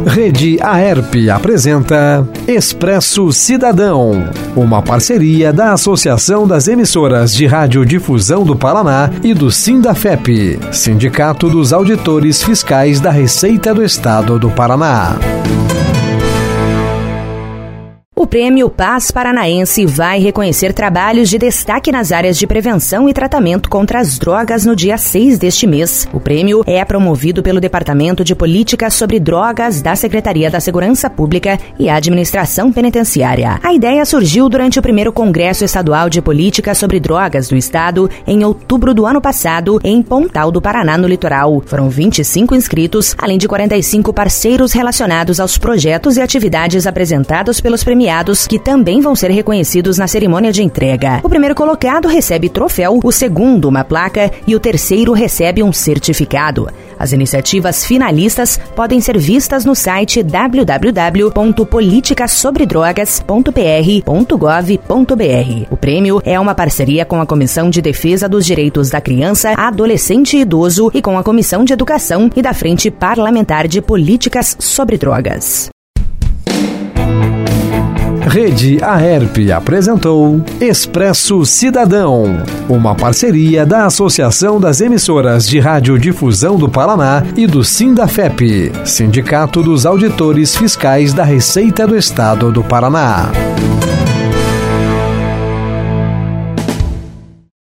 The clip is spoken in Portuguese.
Rede Aerp apresenta Expresso Cidadão, uma parceria da Associação das Emissoras de Radiodifusão do Paraná e do Sindafep, Sindicato dos Auditores Fiscais da Receita do Estado do Paraná. O Prêmio Paz Paranaense vai reconhecer trabalhos de destaque nas áreas de prevenção e tratamento contra as drogas no dia 6 deste mês. O prêmio é promovido pelo Departamento de Políticas sobre Drogas da Secretaria da Segurança Pública e Administração Penitenciária. A ideia surgiu durante o primeiro Congresso Estadual de Políticas sobre Drogas do Estado, em outubro do ano passado, em Pontal do Paraná, no litoral. Foram 25 inscritos, além de 45 parceiros relacionados aos projetos e atividades apresentados pelos premiados, que também vão ser reconhecidos na cerimônia de entrega. O primeiro colocado recebe troféu, o segundo uma placa e o terceiro recebe um certificado. As iniciativas finalistas podem ser vistas no site www.politicasobredrogas.pr.gov.br. O prêmio é uma parceria com a Comissão de Defesa dos Direitos da Criança, Adolescente e Idoso e com a Comissão de Educação e da Frente Parlamentar de Políticas sobre Drogas. Rede Aerp apresentou Expresso Cidadão, uma parceria da Associação das Emissoras de Radiodifusão do Paraná e do Sindafep, Sindicato dos Auditores Fiscais da Receita do Estado do Paraná.